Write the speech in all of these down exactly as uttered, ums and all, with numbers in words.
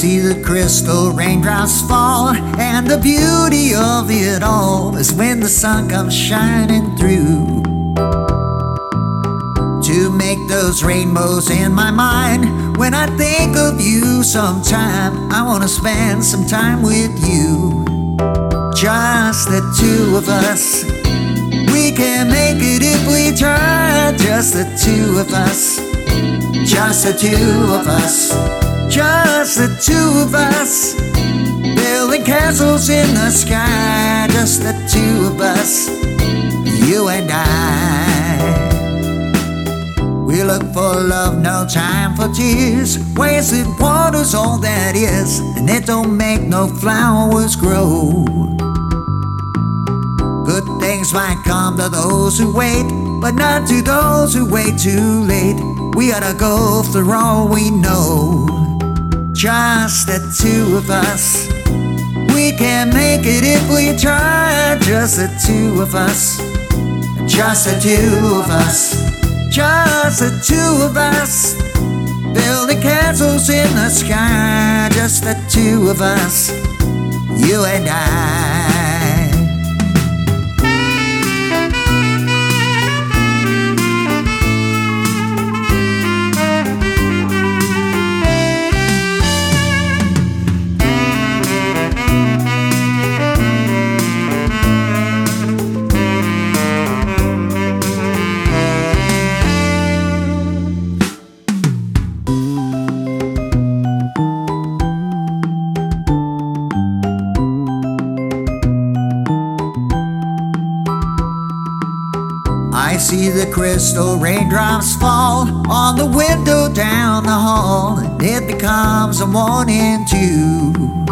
see the crystal raindrops fall, and the beauty of it all is when the sun comes shining through to make those rainbows in my mind. When I think of you sometime, I wanna spend some time with you. Just the two of us, we can make it if we try. Just the two of us, just the two of us, just the two of us, building castles in the sky. Just the two of us, you and I. We look for love, no time for tears. Wasted water's all that is, and it don't make no flowers grow. Good things might come to those who wait, but not to those who wait too late. We gotta go for all we know. Just the two of us, we can make it if we try. Just the two of us, just the two of us, just the two of us, building castles in the sky. Just the two of us, you and I. I see the crystal raindrops fall on the window down the hall, and it becomes a morning too.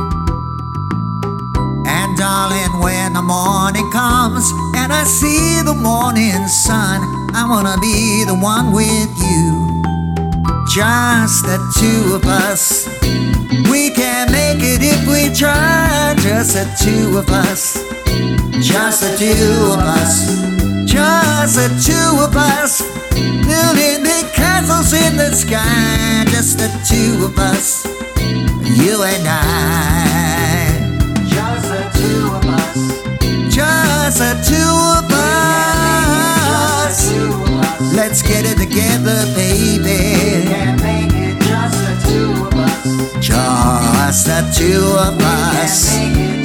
And darling, when the morning comes and I see the morning sun, I wanna be the one with you. Just the two of us, we can make it if we try. Just the two of us, just the two of us, just the two of us, building big castles in the sky. Just the two of us, you and I. Just the two of us, just the two of us. Let's get it together, baby. Can't make it just the two of us. Just the two of Can't us. make it